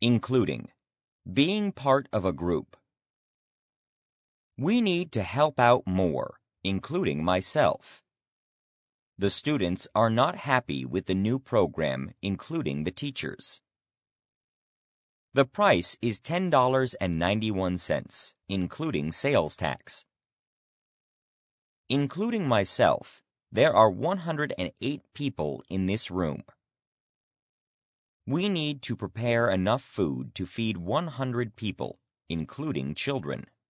Including. Being part of a group. We need to help out more, including myself. The students are not happy with the new program, including the teachers. The price is $10.91, including sales tax. Including myself, there are 108 people in this room. We need to prepare enough food to feed 100 people, including children.